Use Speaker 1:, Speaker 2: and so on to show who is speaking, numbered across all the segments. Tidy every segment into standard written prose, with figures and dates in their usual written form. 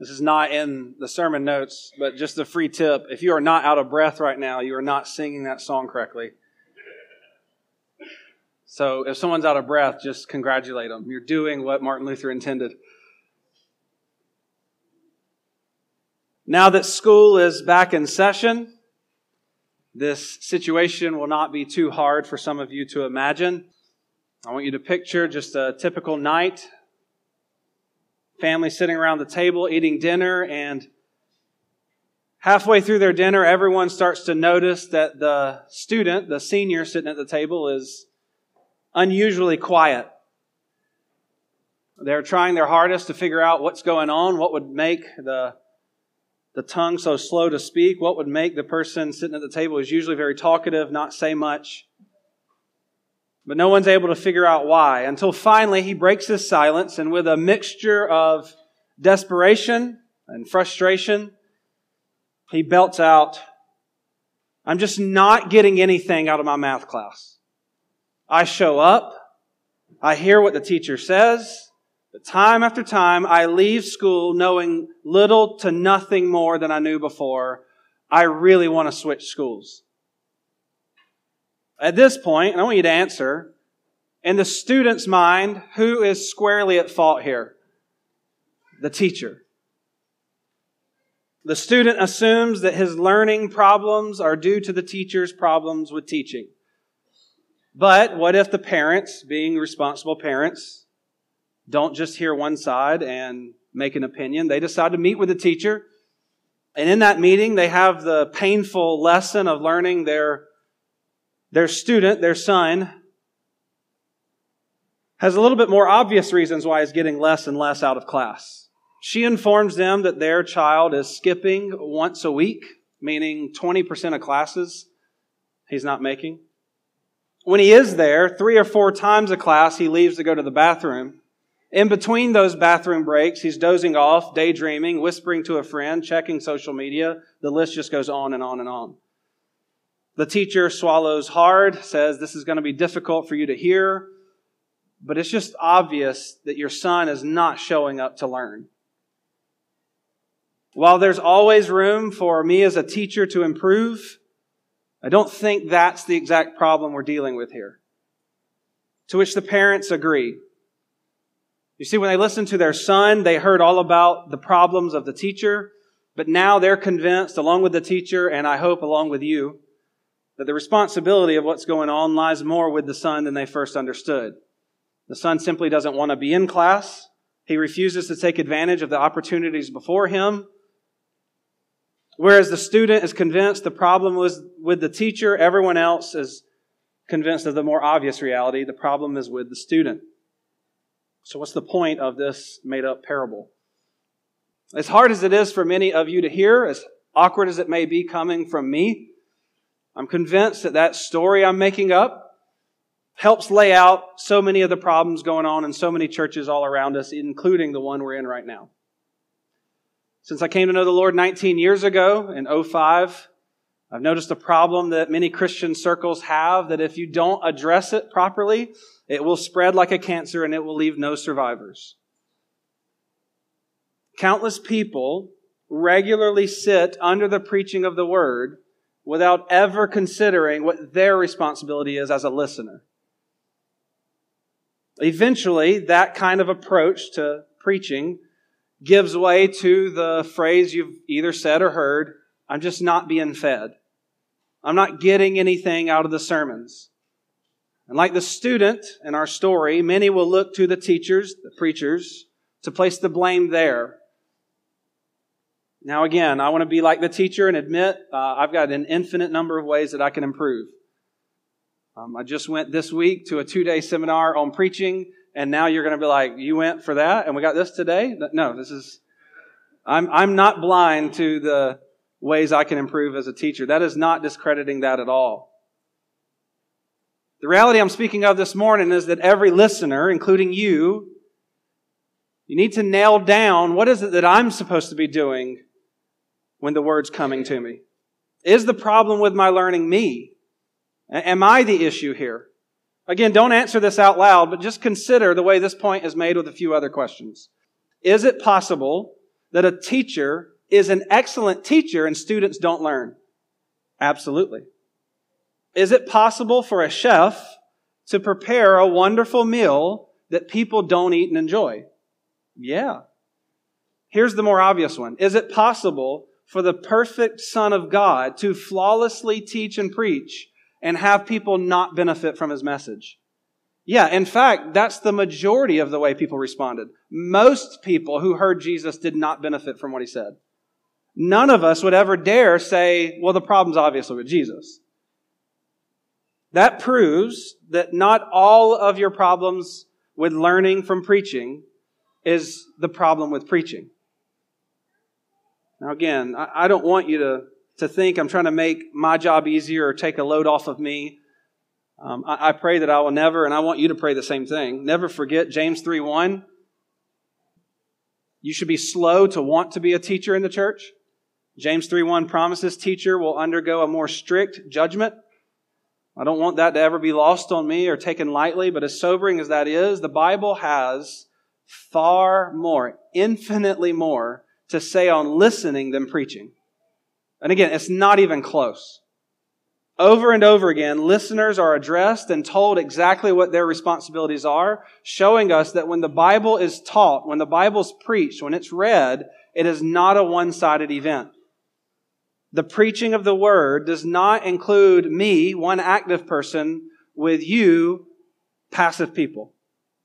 Speaker 1: This is not in the sermon notes, but just a free tip. If you are not out of breath right now, you are not singing that song correctly. So if someone's out of breath, just congratulate them. You're doing what Martin Luther intended. Now that school is back in session, this situation will not be too hard for some of you to imagine. I want you to picture just a typical night. Family sitting around the table eating dinner, and halfway through their dinner, everyone starts to notice that the student, the senior sitting at the table, is unusually quiet. They're trying their hardest to figure out what's going on, what would make the tongue so slow to speak, what would make the person sitting at the table who's usually very talkative not say much. But no one's able to figure out why, until finally he breaks his silence, and with a mixture of desperation and frustration, he belts out, "I'm just not getting anything out of my math class. I show up, I hear what the teacher says, but time after time I leave school knowing little to nothing more than I knew before. I really want to switch schools." At this point, and I want you to answer, in the student's mind, who is squarely at fault here? The teacher. The student assumes that his learning problems are due to the teacher's problems with teaching. But what if the parents, being responsible parents, don't just hear one side and make an opinion? They decide to meet with the teacher, and in that meeting, they have the painful lesson of learning their student, their son, has a little bit more obvious reasons why he's getting less and less out of class. She informs them that their child is skipping once a week, meaning 20% of classes he's not making. When he is there, 3 or 4 times a class, he leaves to go to the bathroom. In between those bathroom breaks, he's dozing off, daydreaming, whispering to a friend, checking social media. The list just goes on and on and on. The teacher swallows hard, says, "This is going to be difficult for you to hear, but it's just obvious that your son is not showing up to learn." While there's always room for me as a teacher to improve, I don't think that's the exact problem we're dealing with here. To which the parents agree. You see, when they listened to their son, they heard all about the problems of the teacher, but now they're convinced, along with the teacher, and I hope along with you, that the responsibility of what's going on lies more with the son than they first understood. The son simply doesn't want to be in class. He refuses to take advantage of the opportunities before him. Whereas the student is convinced the problem was with the teacher, everyone else is convinced of the more obvious reality. The problem is with the student. So what's the point of this made-up parable? As hard as it is for many of you to hear, as awkward as it may be coming from me, I'm convinced that that story I'm making up helps lay out so many of the problems going on in so many churches all around us, including the one we're in right now. Since I came to know the Lord 19 years ago, in 2005, I've noticed a problem that many Christian circles have, that if you don't address it properly, it will spread like a cancer and it will leave no survivors. Countless people regularly sit under the preaching of the Word without ever considering what their responsibility is as a listener. Eventually, that kind of approach to preaching gives way to the phrase you've either said or heard, "I'm just not being fed. I'm not getting anything out of the sermons." And like the student in our story, many will look to the teachers, the preachers, to place the blame there. Now again, I want to be like the teacher and admit I've got an infinite number of ways that I can improve. I just went this week to a 2-day seminar on preaching, and now you're going to be like, "You went for that and we got this today?" No, I'm not blind to the ways I can improve as a teacher. That is not discrediting that at all. The reality I'm speaking of this morning is that every listener, including you need to nail down what is it that I'm supposed to be doing when the Word's coming to me. Is the problem with my learning me? Am I the issue here? Again, don't answer this out loud, but just consider the way this point is made with a few other questions. Is it possible that a teacher is an excellent teacher and students don't learn? Absolutely. Is it possible for a chef to prepare a wonderful meal that people don't eat and enjoy? Yeah. Here's the more obvious one. Is it possible for the perfect Son of God to flawlessly teach and preach and have people not benefit from His message? Yeah, in fact, that's the majority of the way people responded. Most people who heard Jesus did not benefit from what He said. None of us would ever dare say, well, the problem's obviously with Jesus. That proves that not all of your problems with learning from preaching is the problem with preaching. Now again, I don't want you to think I'm trying to make my job easier or take a load off of me. I pray that I will never, and I want you to pray the same thing. Never forget James 3:1. You should be slow to want to be a teacher in the church. James 3:1 promises teacher will undergo a more strict judgment. I don't want that to ever be lost on me or taken lightly, but as sobering as that is, the Bible has far more, infinitely more to say on listening than preaching. And again, it's not even close. Over and over again, listeners are addressed and told exactly what their responsibilities are, showing us that when the Bible is taught, when the Bible's preached, when it's read, it is not a one-sided event. The preaching of the Word does not include me, one active person, with you, passive people.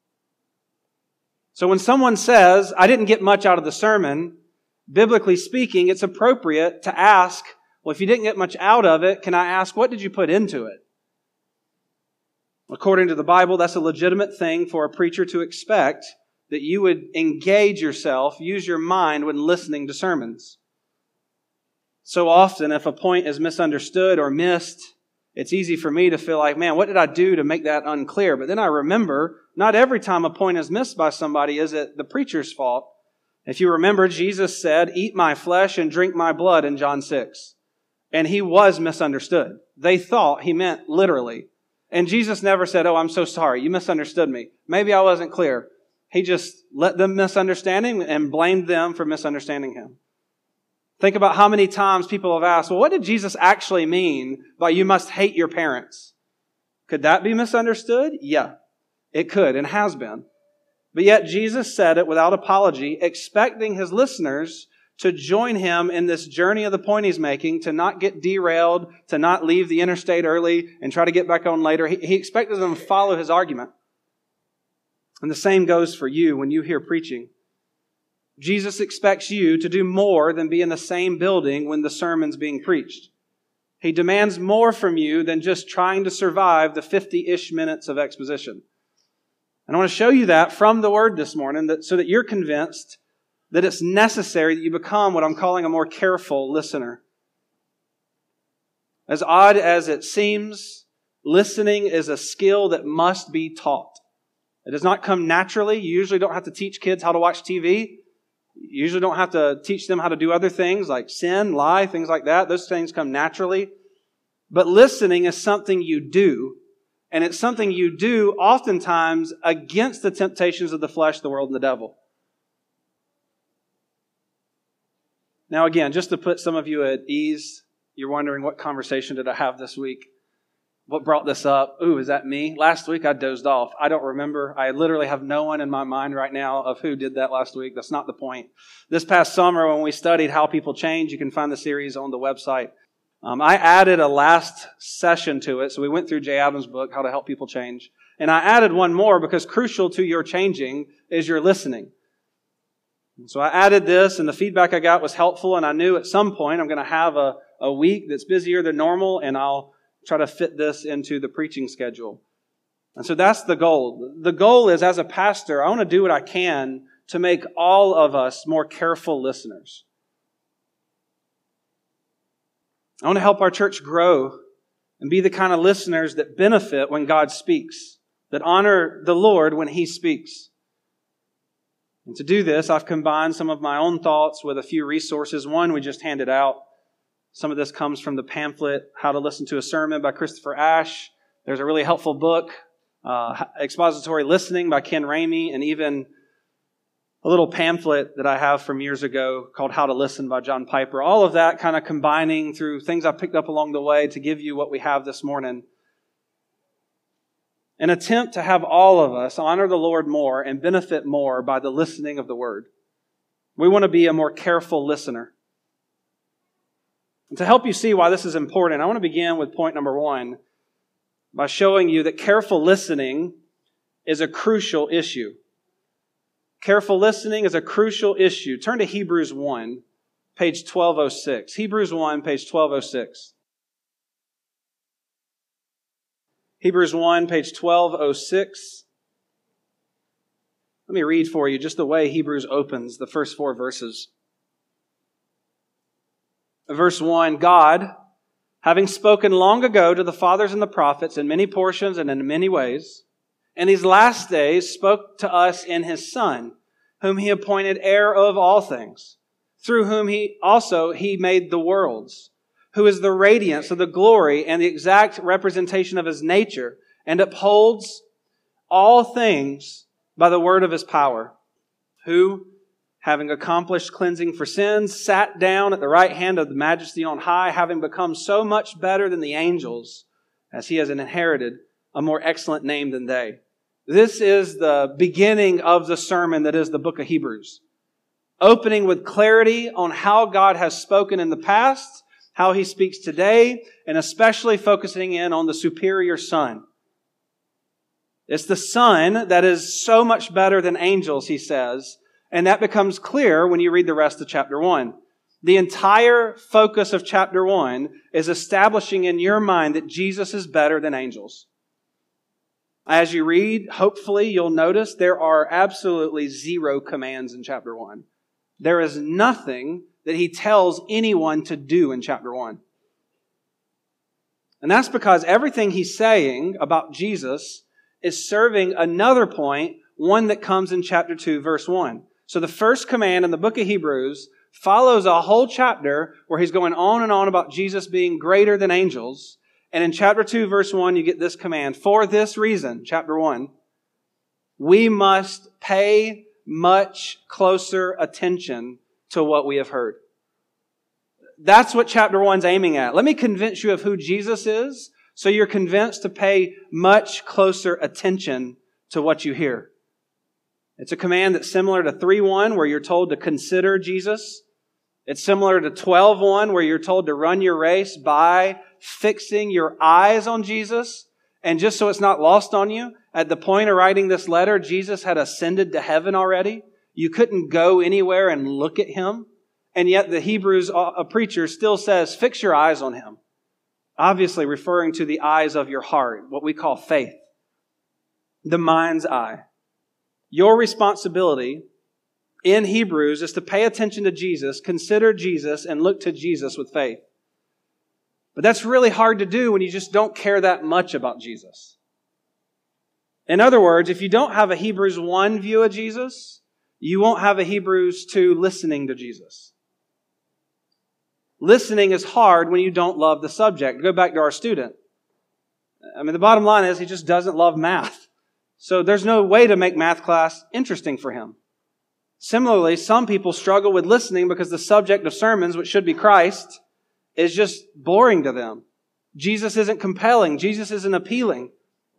Speaker 1: So when someone says, I didn't get much out of the sermon, biblically speaking, it's appropriate to ask, well, if you didn't get much out of it, can I ask, what did you put into it? According to the Bible, that's a legitimate thing for a preacher to expect, that you would engage yourself, use your mind when listening to sermons. So often, if a point is misunderstood or missed, it's easy for me to feel like, man, what did I do to make that unclear? But then I remember, not every time a point is missed by somebody is it the preacher's fault. If you remember, Jesus said, eat my flesh and drink my blood in John 6. And He was misunderstood. They thought He meant literally. And Jesus never said, oh, I'm so sorry, you misunderstood me. Maybe I wasn't clear. He just let them misunderstand Him and blamed them for misunderstanding Him. Think about how many times people have asked, well, what did Jesus actually mean by you must hate your parents? Could that be misunderstood? Yeah, it could and has been. But yet Jesus said it without apology, expecting His listeners to join Him in this journey of the point He's making, to not get derailed, to not leave the interstate early and try to get back on later. He expected them to follow His argument. And the same goes for you when you hear preaching. Jesus expects you to do more than be in the same building when the sermon's being preached. He demands more from you than just trying to survive the 50-ish minutes of exposition. And I want to show you that from the Word this morning so that you're convinced that it's necessary that you become what I'm calling a more careful listener. As odd as it seems, listening is a skill that must be taught. It does not come naturally. You usually don't have to teach kids how to watch TV. You usually don't have to teach them how to do other things like sin, lie, things like that. Those things come naturally. But listening is something you do. And it's something you do oftentimes against the temptations of the flesh, the world, and the devil. Now again, just to put some of you at ease, you're wondering, what conversation did I have this week? What brought this up? Ooh, is that me? Last week I dozed off. I don't remember. I literally have no one in my mind right now of who did that last week. That's not the point. This past summer when we studied How People Change, you can find the series on the website. I added a last session to it. So we went through Jay Adams' book, How to Help People Change. And I added one more because crucial to your changing is your listening. So I added this, and the feedback I got was helpful, and I knew at some point I'm going to have a week that's busier than normal, and I'll try to fit this into the preaching schedule. And so that's the goal. The goal is, as a pastor, I want to do what I can to make all of us more careful listeners. I want to help our church grow and be the kind of listeners that benefit when God speaks, that honor the Lord when He speaks. And to do this, I've combined some of my own thoughts with a few resources. One we just handed out. Some of this comes from the pamphlet, How to Listen to a Sermon by Christopher Ash. There's a really helpful book, Expository Listening by Ken Ramey, and even a little pamphlet that I have from years ago called How to Listen by John Piper. All of that kind of combining through things I picked up along the way to give you what we have this morning. An attempt to have all of us honor the Lord more and benefit more by the listening of the Word. We want to be a more careful listener. And to help you see why this is important, I want to begin with point number 1 by showing you that careful listening is a crucial issue. Careful listening is a crucial issue. Turn to Hebrews 1, page 1206. Hebrews 1, page 1206. Hebrews 1, page 1206. Let me read for you just the way Hebrews opens the first 4 verses. Verse 1, God, having spoken long ago to the fathers and the prophets in many portions and in many ways, in these last days spoke to us in His Son, whom He appointed heir of all things, through whom He made the worlds, who is the radiance of the glory and the exact representation of His nature, and upholds all things by the word of His power, who, having accomplished cleansing for sins, sat down at the right hand of the Majesty on high, having become so much better than the angels, as He has inherited a more excellent name than they. This is the beginning of the sermon that is the book of Hebrews. Opening with clarity on how God has spoken in the past, how He speaks today, and especially focusing in on the superior Son. It's the Son that is so much better than angels, he says, and that becomes clear when you read the rest of chapter 1. The entire focus of chapter 1 is establishing in your mind that Jesus is better than angels. As you read, hopefully you'll notice there are absolutely 0 commands in chapter 1. There is nothing that he tells anyone to do in chapter 1. And that's because everything he's saying about Jesus is serving another point, one that comes in chapter 2, verse 1. So the first command in the book of Hebrews follows a whole chapter where he's going on and on about Jesus being greater than angels. And in chapter 2, verse 1, you get this command. For this reason, chapter 1, we must pay much closer attention to what we have heard. That's what chapter 1's aiming at. Let me convince you of who Jesus is, so you're convinced to pay much closer attention to what you hear. It's a command that's similar to 3:1, where you're told to consider Jesus. It's similar to 12:1, where you're told to run your race by fixing your eyes on Jesus. And just so it's not lost on you, at the point of writing this letter, Jesus had ascended to heaven already. You couldn't go anywhere and look at Him. And yet the Hebrews preacher still says, fix your eyes on Him. Obviously referring to the eyes of your heart, what we call faith. The mind's eye. Your responsibility in Hebrews is to pay attention to Jesus, consider Jesus, and look to Jesus with faith. But that's really hard to do when you just don't care that much about Jesus. In other words, if you don't have a Hebrews 1 view of Jesus, you won't have a Hebrews 2 listening to Jesus. Listening is hard when you don't love the subject. Go back to our student. The bottom line is he just doesn't love math. So there's no way to make math class interesting for him. Similarly, some people struggle with listening because the subject of sermons, which should be Christ, is just boring to them. Jesus isn't compelling. Jesus isn't appealing.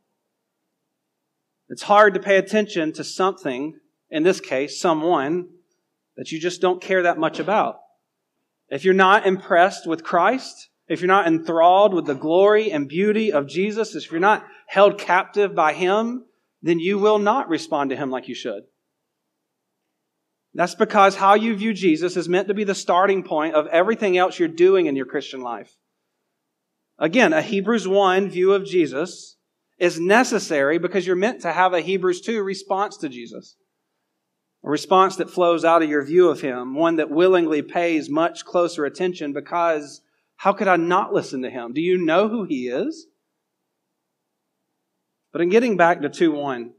Speaker 1: It's hard to pay attention to something, in this case, someone, that you just don't care that much about. If you're not impressed with Christ, if you're not enthralled with the glory and beauty of Jesus, if you're not held captive by Him, then you will not respond to Him like you should. That's because how you view Jesus is meant to be the starting point of everything else you're doing in your Christian life. Again, a Hebrews 1 view of Jesus is necessary because you're meant to have a Hebrews 2 response to Jesus. A response that flows out of your view of Him, one that willingly pays much closer attention because how could I not listen to Him? Do you know who He is? But in getting back to 2:1,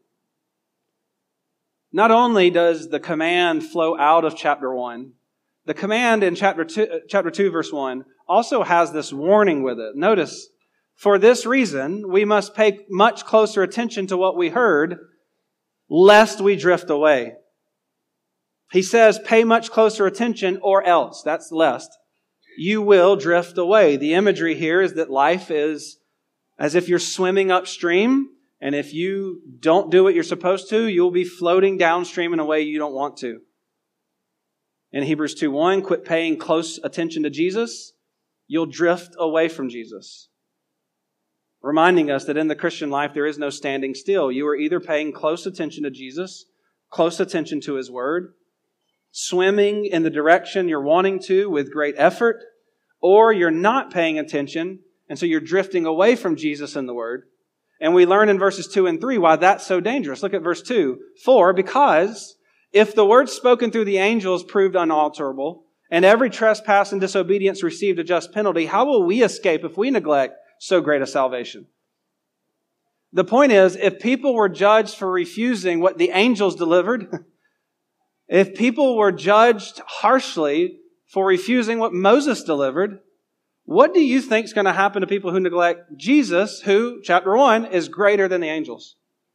Speaker 1: not only does the command flow out of chapter 1, the command in chapter 2 verse 1 also has this warning with it. Notice, for this reason, we must pay much closer attention to what we heard, lest we drift away. He says, pay much closer attention or else, that's lest, you will drift away. The imagery here is that life is as if you're swimming upstream, and if you don't do what you're supposed to, you'll be floating downstream in a way you don't want to. In Hebrews 2:1, quit paying close attention to Jesus, you'll drift away from Jesus. Reminding us that in the Christian life, there is no standing still. You are either paying close attention to Jesus, close attention to His Word, swimming in the direction you're wanting to with great effort, or you're not paying attention, and so you're drifting away from Jesus and the Word. And we learn in verses 2 and 3 why that's so dangerous. Look at verse 2. For, because if the word spoken through the angels proved unalterable, and every trespass and disobedience received a just penalty, how will we escape if we neglect so great a salvation? The point is, if people were judged for refusing what the angels delivered, if people were judged harshly for refusing what Moses delivered, what do you think is going to happen to people who neglect Jesus, who, chapter 1, is greater than the angels?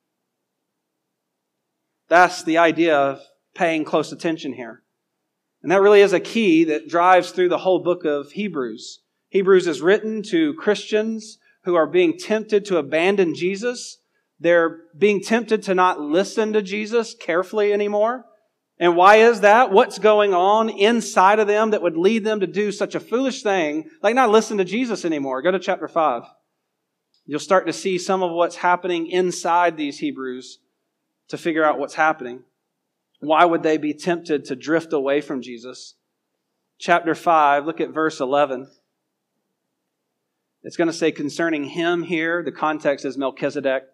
Speaker 1: That's the idea of paying close attention here. And that really is a key that drives through the whole book of Hebrews. Hebrews is written to Christians who are being tempted to abandon Jesus. They're being tempted to not listen to Jesus carefully anymore. And why is that? What's going on inside of them that would lead them to do such a foolish thing, like not listen to Jesus anymore? Go to chapter 5. You'll start to see some of what's happening inside these Hebrews to figure out what's happening. Why would they be tempted to drift away from Jesus? Chapter 5, look at verse 11. It's going to say concerning him here. The context is Melchizedek.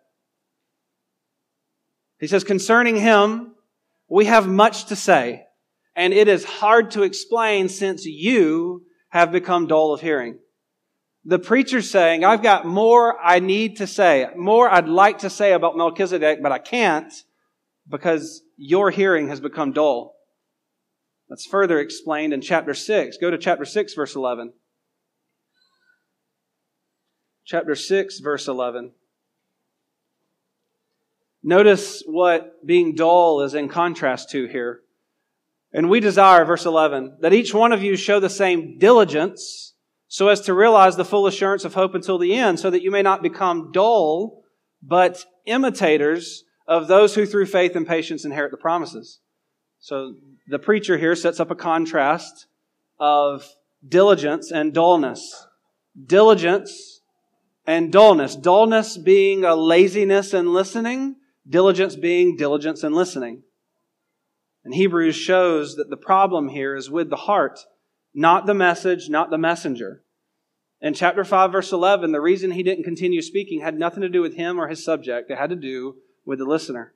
Speaker 1: He says, concerning him, we have much to say, and it is hard to explain since you have become dull of hearing. The preacher's saying, I've got more I need to say, more I'd like to say about Melchizedek, but I can't because your hearing has become dull. That's further explained in chapter 6. Go to chapter 6, verse 11. Chapter 6, verse 11. Notice what being dull is in contrast to here. And we desire, verse 11, that each one of you show the same diligence so as to realize the full assurance of hope until the end, so that you may not become dull, but imitators of those who through faith and patience inherit the promises. So the preacher here sets up a contrast of diligence and dullness. Diligence and dullness. Dullness being a laziness in listening, diligence being diligence in listening. And Hebrews shows that the problem here is with the heart, not the message, not the messenger. In chapter 5, verse 11, the reason he didn't continue speaking had nothing to do with him or his subject. It had to do with the listener.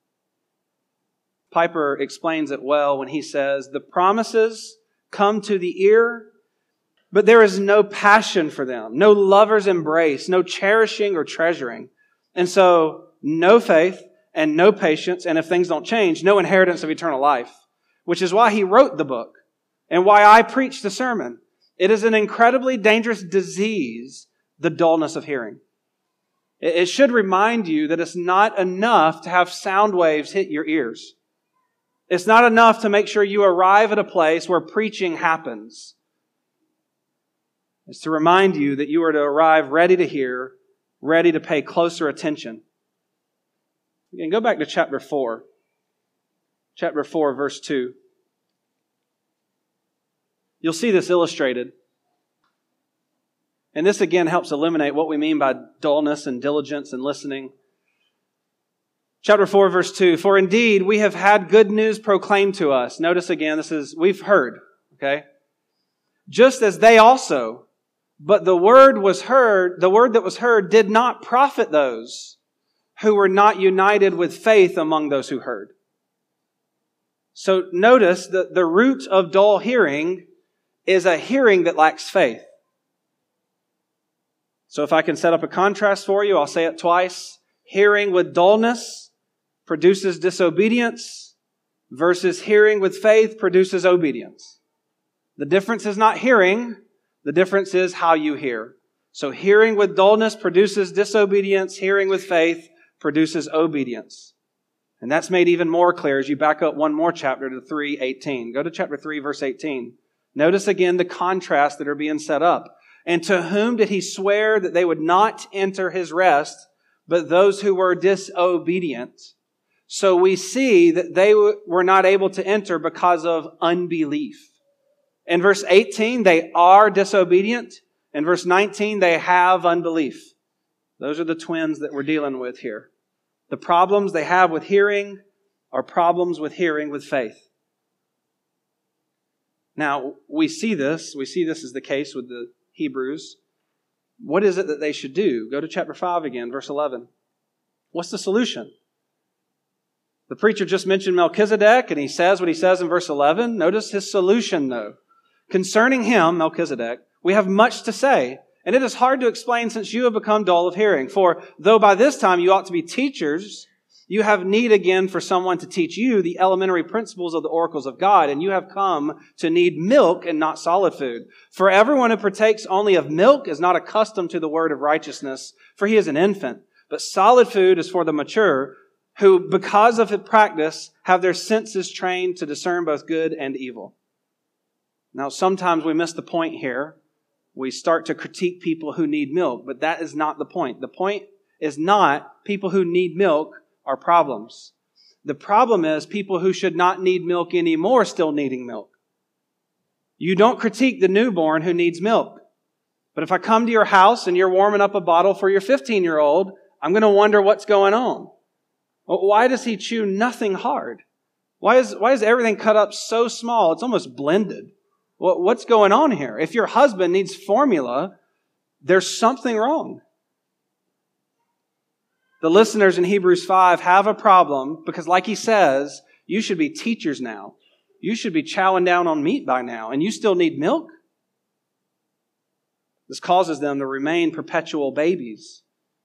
Speaker 1: Piper explains it well when he says, the promises come to the ear, but there is no passion for them, no lover's embrace, no cherishing or treasuring. And so, no faith and no patience, and if things don't change, no inheritance of eternal life, which is why he wrote the book and why I preach the sermon. It is an incredibly dangerous disease, the dullness of hearing. It should remind you that it's not enough to have sound waves hit your ears. It's not enough to make sure you arrive at a place where preaching happens. It's to remind you that you are to arrive ready to hear, ready to pay closer attention. You can go back to chapter 4. Chapter 4, verse 2. You'll see this illustrated. And this again helps illuminate what we mean by dullness and diligence and listening. Chapter 4, verse 2. For indeed, we have had good news proclaimed to us. Notice again, we've heard, okay? Just as they also, but the word that was heard did not profit those who were not united with faith among those who heard. So notice that the root of dull hearing is a hearing that lacks faith. So if I can set up a contrast for you, I'll say it twice. Hearing with dullness produces disobedience versus hearing with faith produces obedience. The difference is not hearing, the difference is how you hear. So hearing with dullness produces disobedience, hearing with faith produces obedience. And that's made even more clear as you back up one more chapter to 3:18. Go to chapter 3, verse 18. Notice again the contrasts that are being set up. And to whom did he swear that they would not enter his rest, but those who were disobedient? So we see that they were not able to enter because of unbelief. In verse 18, they are disobedient. In verse 19, they have unbelief. Those are the twins that we're dealing with here. The problems they have with hearing are problems with hearing with faith. Now, we see this is the case with the Hebrews. What is it that they should do? Go to chapter 5 again, verse 11. What's the solution? The preacher just mentioned Melchizedek, and he says what he says in verse 11. Notice his solution, though. Concerning him, Melchizedek, we have much to say, and it is hard to explain since you have become dull of hearing. For though by this time you ought to be teachers, you have need again for someone to teach you the elementary principles of the oracles of God, and you have come to need milk and not solid food. For everyone who partakes only of milk is not accustomed to the word of righteousness, for he is an infant. But solid food is for the mature, who, because of practice, have their senses trained to discern both good and evil. Now, sometimes we miss the point here. We start to critique people who need milk, but that is not the point. The point is not people who need milk are problems. The problem is people who should not need milk anymore still needing milk. You don't critique the newborn who needs milk. But if I come to your house and you're warming up a bottle for your 15-year-old, I'm going to wonder what's going on. Why does he chew nothing hard? Why is everything cut up so small? It's almost blended. What's going on here? If your husband needs formula, there's something wrong. The listeners in Hebrews 5 have a problem because, like he says, you should be teachers now. You should be chowing down on meat by now, and you still need milk? This causes them to remain perpetual babies.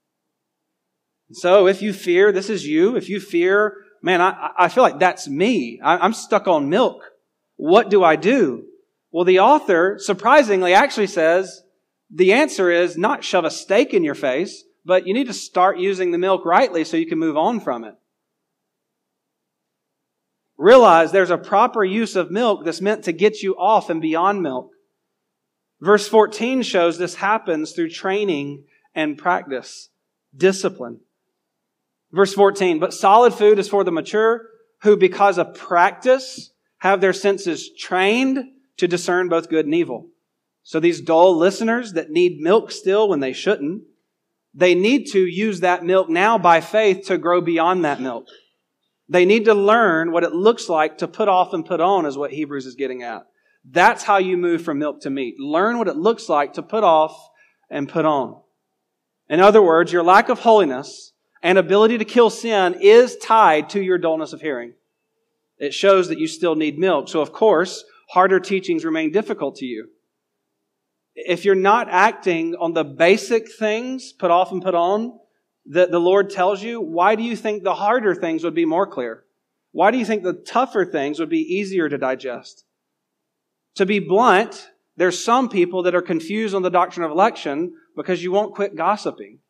Speaker 1: So if you fear, this is you. If you fear, man, I feel like that's me. I'm stuck on milk. What do I do? Well, the author, surprisingly, actually says the answer is not shove a steak in your face, but you need to start using the milk rightly so you can move on from it. Realize there's a proper use of milk that's meant to get you off and beyond milk. Verse 14 shows this happens through training and practice, discipline. Verse 14, but solid food is for the mature, who because of practice have their senses trained to discern both good and evil. So these dull listeners that need milk still when they shouldn't, they need to use that milk now by faith to grow beyond that milk. They need to learn what it looks like to put off and put on, is what Hebrews is getting at. That's how you move from milk to meat. Learn what it looks like to put off and put on. In other words, your lack of holiness and ability to kill sin is tied to your dullness of hearing. It shows that you still need milk. So of course, harder teachings remain difficult to you. If you're not acting on the basic things, put off and put on, that the Lord tells you, why do you think the harder things would be more clear? Why do you think the tougher things would be easier to digest? To be blunt, there's some people that are confused on the doctrine of election because you won't quit gossiping.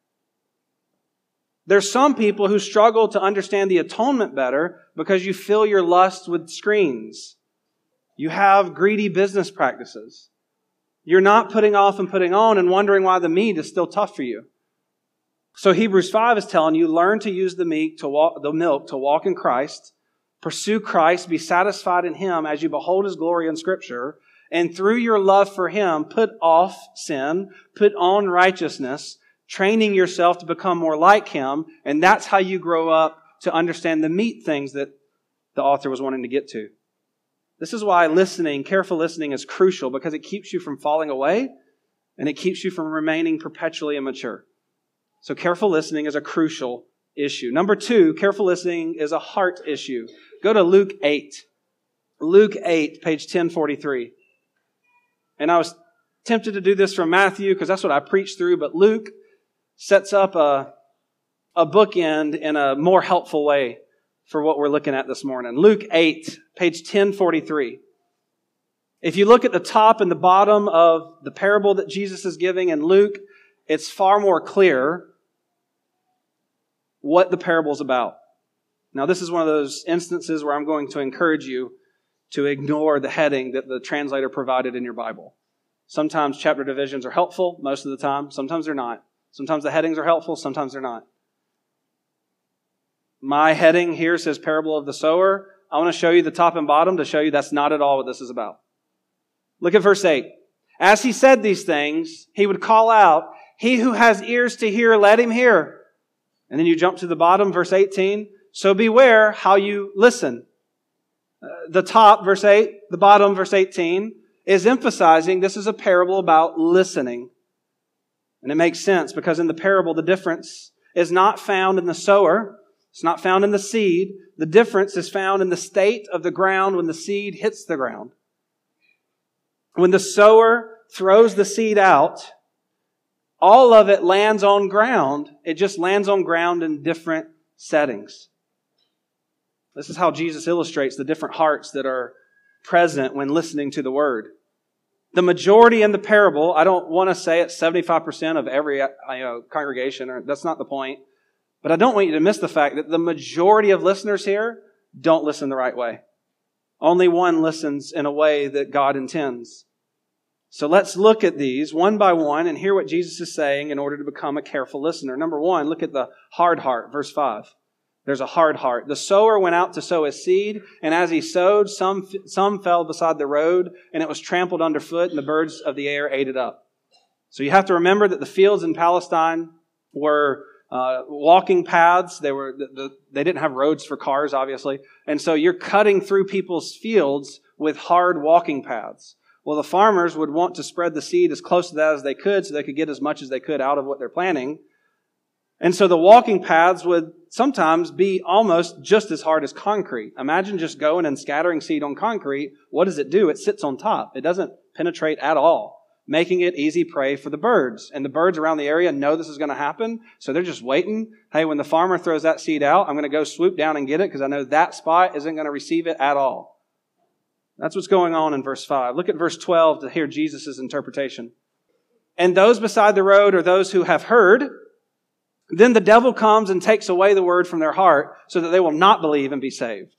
Speaker 1: There's some people who struggle to understand the atonement better because you fill your lust with screens. You have greedy business practices. You're not putting off and putting on and wondering why the meat is still tough for you. So Hebrews 5 is telling you, learn to use the milk to walk in Christ, pursue Christ, be satisfied in Him as you behold His glory in Scripture, and through your love for Him, put off sin, put on righteousness, training yourself to become more like Him, and that's how you grow up to understand the meat things that the author was wanting to get to. This is why careful listening is crucial, because it keeps you from falling away, and it keeps you from remaining perpetually immature. So careful listening is a crucial issue. Number 2, careful listening is a heart issue. Go to Luke 8. Luke 8, page 1043. And I was tempted to do this from Matthew because that's what I preached through, but Luke sets up a bookend in a more helpful way for what we're looking at this morning. Luke 8, page 1043. If you look at the top and the bottom of the parable that Jesus is giving in Luke, it's far more clear what the parable is about. Now, this is one of those instances where I'm going to encourage you to ignore the heading that the translator provided in your Bible. Sometimes chapter divisions are helpful, most of the time. Sometimes they're not. Sometimes the headings are helpful, sometimes they're not. My heading here says Parable of the Sower. I want to show you the top and bottom to show you that's not at all what this is about. Look at verse 8. As he said these things, he would call out, "He who has ears to hear, let him hear." And then you jump to the bottom, verse 18. So beware how you listen. The top, verse 8, the bottom, verse 18, is emphasizing this is a parable about listening. And it makes sense because in the parable, the difference is not found in the sower. It's not found in the seed. The difference is found in the state of the ground when the seed hits the ground. When the sower throws the seed out, all of it lands on ground. It just lands on ground in different settings. This is how Jesus illustrates the different hearts that are present when listening to the Word. The majority in the parable, I don't want to say it's 75% of every congregation, that's not the point. But I don't want you to miss the fact that the majority of listeners here don't listen the right way. Only one listens in a way that God intends. So let's look at these one by one and hear what Jesus is saying in order to become a careful listener. Number one, look at the hard heart, verse 5. There's a hard heart. The sower went out to sow his seed, and as he sowed, some fell beside the road, and it was trampled underfoot, and the birds of the air ate it up. So you have to remember that the fields in Palestine were walking paths. They didn't have roads for cars, obviously. And so you're cutting through people's fields with hard walking paths. Well, the farmers would want to spread the seed as close to that as they could so they could get as much as they could out of what they're planting. And so the walking paths would sometimes be almost just as hard as concrete. Imagine just going and scattering seed on concrete. What does it do? It sits on top. It doesn't penetrate at all, making it easy prey for the birds. And the birds around the area know this is going to happen, so they're just waiting. Hey, when the farmer throws that seed out, I'm going to go swoop down and get it because I know that spot isn't going to receive it at all. That's what's going on in verse 5. Look at verse 12 to hear Jesus' interpretation. And those beside the road are those who have heard. Then the devil comes and takes away the word from their heart so that they will not believe and be saved.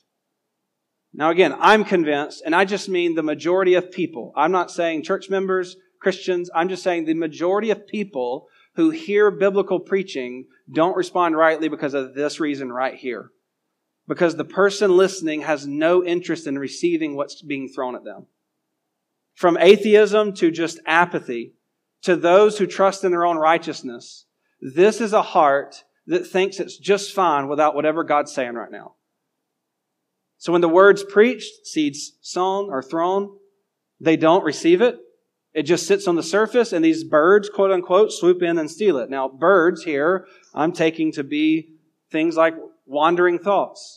Speaker 1: Now again, I'm convinced, and I just mean the majority of people. I'm not saying church members, Christians. I'm just saying the majority of people who hear biblical preaching don't respond rightly because of this reason right here. Because the person listening has no interest in receiving what's being thrown at them. From atheism to just apathy, to those who trust in their own righteousness, this is a heart that thinks it's just fine without whatever God's saying right now. So when the word's preached, seeds sown or thrown, they don't receive it. It just sits on the surface and these birds, quote unquote, swoop in and steal it. Now, birds here, I'm taking to be things like wandering thoughts.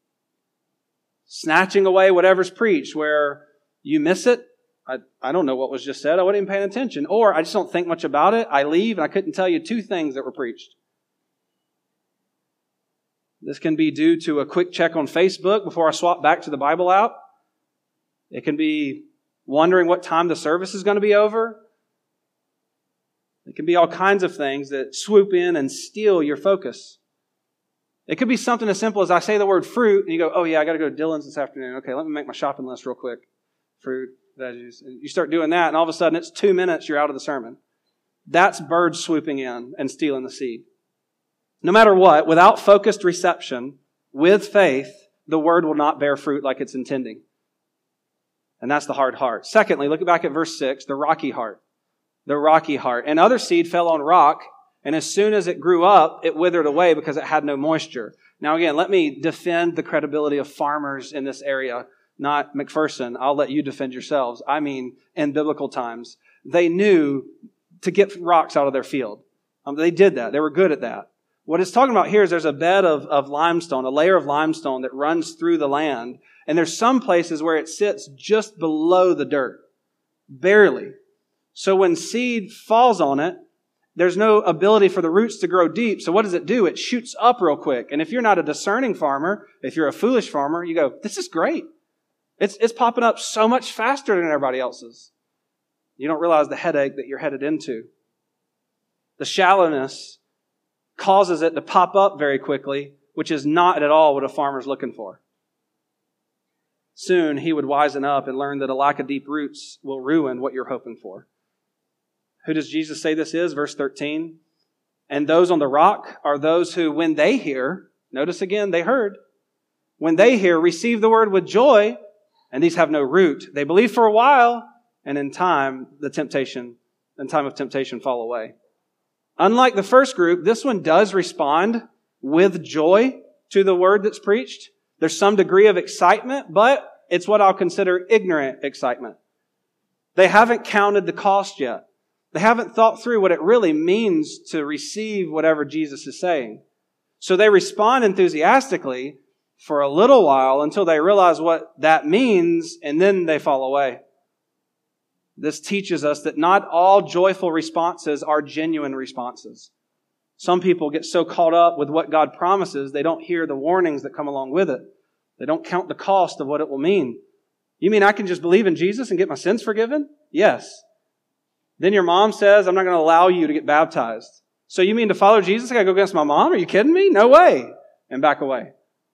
Speaker 1: Snatching away whatever's preached where you miss it. I don't know what was just said. I wasn't even paying attention. Or I just don't think much about it. I leave and I couldn't tell you two things that were preached. This can be due to a quick check on Facebook before I swap back to the Bible app. It can be wondering what time the service is going to be over. It can be all kinds of things that swoop in and steal your focus. It could be something as simple as I say the word fruit and you go, oh yeah, I got to go to Dillon's this afternoon. Okay, let me make my shopping list real quick. Fruit, veggies. And you start doing that and all of a sudden it's 2 minutes, you're out of the sermon. That's birds swooping in and stealing the seed. No matter what, without focused reception, with faith, the word will not bear fruit like it's intending. And that's the hard heart. Secondly, look back at verse 6, the rocky heart. The rocky heart. And other seed fell on rock, and as soon as it grew up, it withered away because it had no moisture. Now again, let me defend the credibility of farmers in this area, not McPherson. I'll let you defend yourselves. I mean, in biblical times, they knew to get rocks out of their field. They did that. They were good at that. What it's talking about here is there's a bed of limestone, a layer of limestone that runs through the land. And there's some places where it sits just below the dirt. Barely. So when seed falls on it, there's no ability for the roots to grow deep. So what does it do? It shoots up real quick. And if you're not a discerning farmer, if you're a foolish farmer, you go, this is great. It's popping up so much faster than everybody else's. You don't realize the headache that you're headed into. The shallowness causes it to pop up very quickly, which is not at all what a farmer's looking for. Soon he would wisen up and learn that a lack of deep roots will ruin what you're hoping for. Who does Jesus say this is? Verse 13. And those on the rock are those who, when they hear, notice again, they heard. When they hear, receive the word with joy, and these have no root. They believe for a while, and in time of temptation fall away. Unlike the first group, this one does respond with joy to the word that's preached. There's some degree of excitement, but it's what I'll consider ignorant excitement. They haven't counted the cost yet. They haven't thought through what it really means to receive whatever Jesus is saying. So they respond enthusiastically for a little while until they realize what that means, and then they fall away. This teaches us that not all joyful responses are genuine responses. Some people get so caught up with what God promises, they don't hear the warnings that come along with it. They don't count the cost of what it will mean. You mean I can just believe in Jesus and get my sins forgiven? Yes. Then your mom says, I'm not going to allow you to get baptized. So you mean to follow Jesus, I got to go against my mom? Are you kidding me? No way. And back away.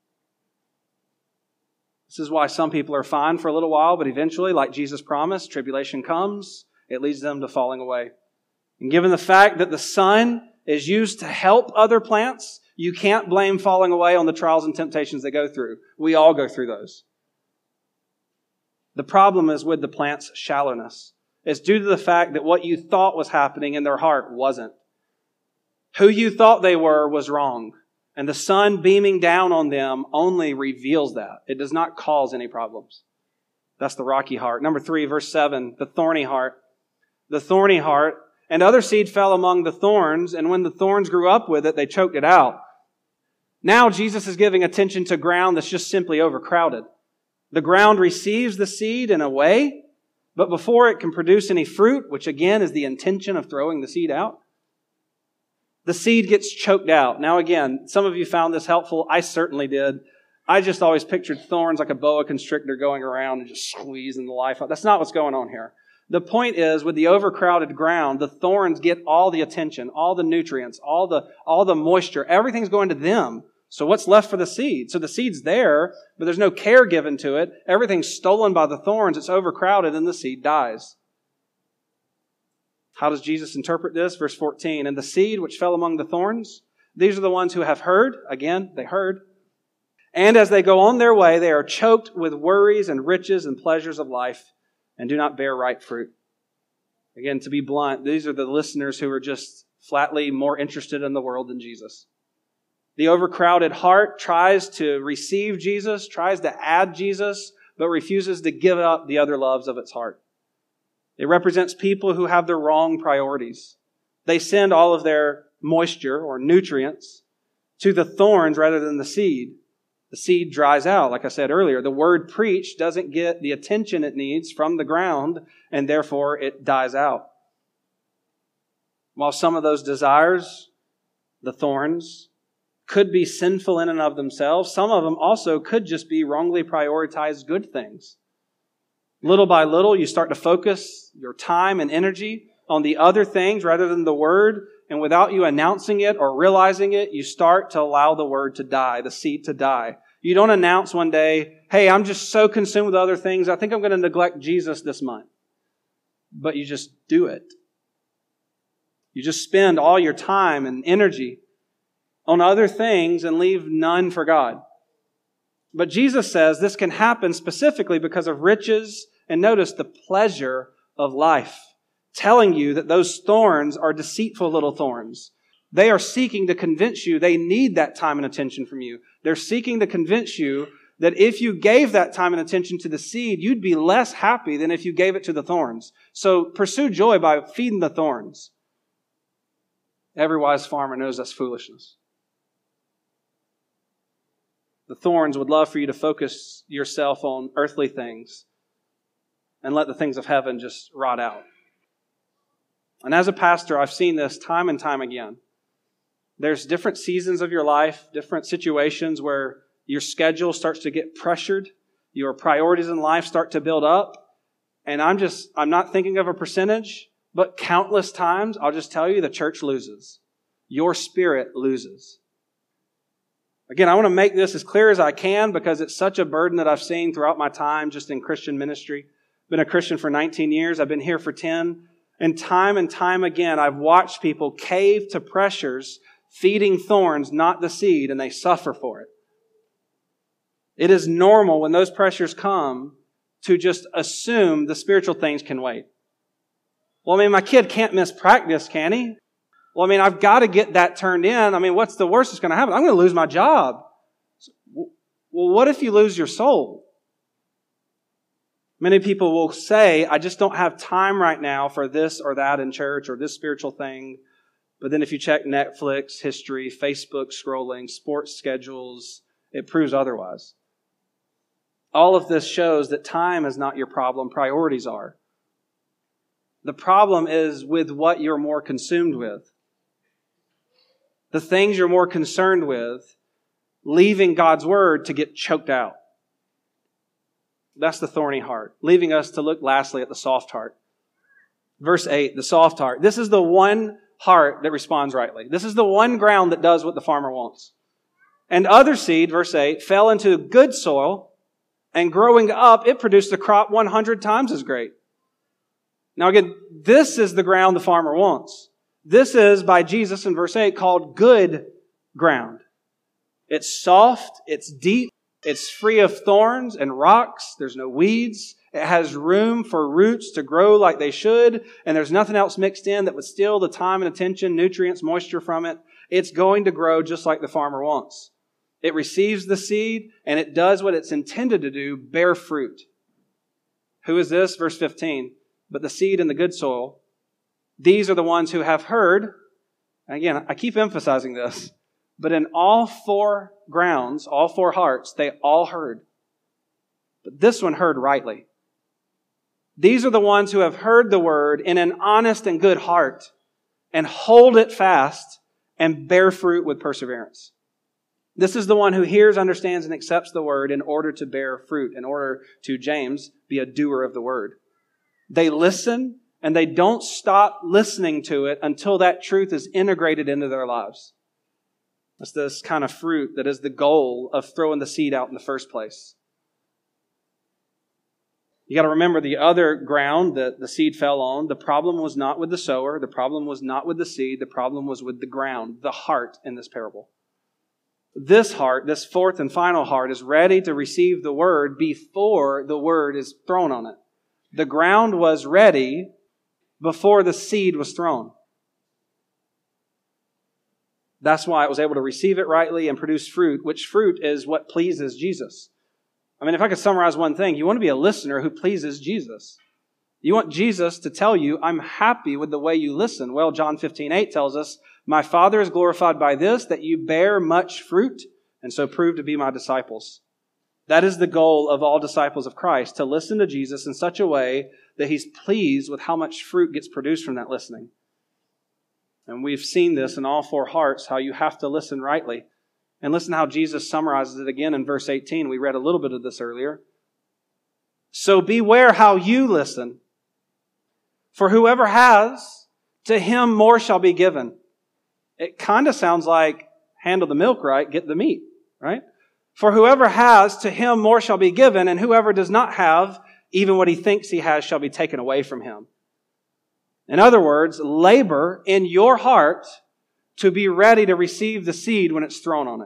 Speaker 1: This is why some people are fine for a little while, but eventually, like Jesus promised, tribulation comes. It leads them to falling away. And given the fact that the sun is used to help other plants, you can't blame falling away on the trials and temptations they go through. We all go through those. The problem is with the plant's shallowness. It's due to the fact that what you thought was happening in their heart wasn't. Who you thought they were was wrong. And the sun beaming down on them only reveals that. It does not cause any problems. That's the rocky heart. Number 3, verse 7, the thorny heart. The thorny heart. And other seed fell among the thorns, and when the thorns grew up with it, they choked it out. Now Jesus is giving attention to ground that's just simply overcrowded. The ground receives the seed in a way, but before it can produce any fruit, which again is the intention of throwing the seed out, the seed gets choked out. Now again, some of you found this helpful. I certainly did. I just always pictured thorns like a boa constrictor going around and just squeezing the life out. That's not what's going on here. The point is, with the overcrowded ground, the thorns get all the attention, all the nutrients, all the moisture. Everything's going to them. So what's left for the seed? So the seed's there, but there's no care given to it. Everything's stolen by the thorns. It's overcrowded, and the seed dies. How does Jesus interpret this? Verse 14, and the seed which fell among the thorns, these are the ones who have heard. Again, they heard. And as they go on their way, they are choked with worries and riches and pleasures of life and do not bear ripe fruit. Again, to be blunt, these are the listeners who are just flatly more interested in the world than Jesus. The overcrowded heart tries to receive Jesus, tries to add Jesus, but refuses to give up the other loves of its heart. It represents people who have the wrong priorities. They send all of their moisture or nutrients to the thorns rather than the seed. The seed dries out, like I said earlier. The word preached doesn't get the attention it needs from the ground, and therefore it dies out. While some of those desires, the thorns, could be sinful in and of themselves, some of them also could just be wrongly prioritized good things. Little by little, you start to focus your time and energy on the other things rather than the Word, and without you announcing it or realizing it, you start to allow the Word to die, the seed to die. You don't announce one day, hey, I'm just so consumed with other things, I think I'm going to neglect Jesus this month. But you just do it. You just spend all your time and energy on other things and leave none for God. But Jesus says this can happen specifically because of riches and notice the pleasure of life, telling you that those thorns are deceitful little thorns. They are seeking to convince you they need that time and attention from you. They're seeking to convince you that if you gave that time and attention to the seed, you'd be less happy than if you gave it to the thorns. So pursue joy by feeding the thorns. Every wise farmer knows that's foolishness. The thorns would love for you to focus yourself on earthly things and let the things of heaven just rot out. And as a pastor, I've seen this time and time again. There's different seasons of your life, different situations where your schedule starts to get pressured, your priorities in life start to build up, and I'm not thinking of a percentage, but countless times, I'll just tell you, the church loses. Your spirit loses. Again, I want to make this as clear as I can because it's such a burden that I've seen throughout my time just in Christian ministry. I've been a Christian for 19 years. I've been here for 10. And time again, I've watched people cave to pressures, feeding thorns, not the seed, and they suffer for it. It is normal when those pressures come to just assume the spiritual things can wait. Well, my kid can't miss practice, can he? Well, I've got to get that turned in. What's the worst that's going to happen? I'm going to lose my job. Well, what if you lose your soul? Many people will say, I just don't have time right now for this or that in church or this spiritual thing. But then if you check Netflix, history, Facebook scrolling, sports schedules, it proves otherwise. All of this shows that time is not your problem, priorities are. The problem is with what you're more consumed with. The things you're more concerned with, leaving God's Word to get choked out. That's the thorny heart, leaving us to look lastly at the soft heart. Verse 8, the soft heart. This is the one heart that responds rightly. This is the one ground that does what the farmer wants. And other seed, verse 8, fell into good soil, and growing up, it produced a crop 100 times as great. Now again, this is the ground the farmer wants. This is, by Jesus in verse 8, called good ground. It's soft, it's deep, it's free of thorns and rocks, there's no weeds, it has room for roots to grow like they should, and there's nothing else mixed in that would steal the time and attention, nutrients, moisture from it. It's going to grow just like the farmer wants. It receives the seed, and it does what it's intended to do, bear fruit. Who is this? Verse 15. But the seed in the good soil, these are the ones who have heard. And again, I keep emphasizing this. But in all four grounds, all four hearts, they all heard. But this one heard rightly. These are the ones who have heard the word in an honest and good heart and hold it fast and bear fruit with perseverance. This is the one who hears, understands, and accepts the word in order to bear fruit, in order to, James, be a doer of the word. They listen, and they don't stop listening to it until that truth is integrated into their lives. That's this kind of fruit that is the goal of throwing the seed out in the first place. You got to remember the other ground that the seed fell on. The problem was not with the sower. The problem was not with the seed. The problem was with the ground, the heart in this parable. This heart, this fourth and final heart, is ready to receive the word before the word is thrown on it. The ground was ready before the seed was thrown. That's why it was able to receive it rightly and produce fruit, which fruit is what pleases Jesus. If I could summarize one thing, you want to be a listener who pleases Jesus. You want Jesus to tell you, I'm happy with the way you listen. Well, John 15:8 tells us, my Father is glorified by this, that you bear much fruit, and so prove to be my disciples. That is the goal of all disciples of Christ, to listen to Jesus in such a way that He's pleased with how much fruit gets produced from that listening. And we've seen this in all four hearts, how you have to listen rightly. And listen how Jesus summarizes it again in verse 18. We read a little bit of this earlier. So beware how you listen. For whoever has, to him more shall be given. It kind of sounds like handle the milk right, get the meat, right? For whoever has, to him more shall be given, and whoever does not have, even what he thinks he has shall be taken away from him. In other words, labor in your heart to be ready to receive the seed when it's thrown on it.